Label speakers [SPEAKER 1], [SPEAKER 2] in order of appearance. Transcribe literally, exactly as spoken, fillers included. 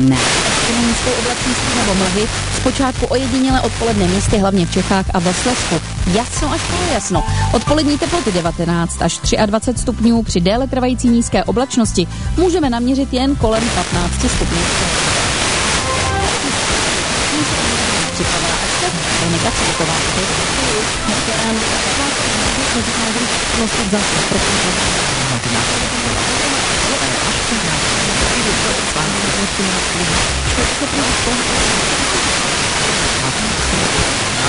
[SPEAKER 1] ne. Nízkou oblačností nebo mlhy, zpočátku ojediněle odpoledne místy, hlavně v Čechách a v Slezsku. Jasno až polojasno. Odpolední teploty devatenáct až dvacet tři stupňů, při déle trvající nízké oblačnosti můžeme naměřit jen kolem patnáct stupňů. Připravila akce Monika Cviková. Thank you.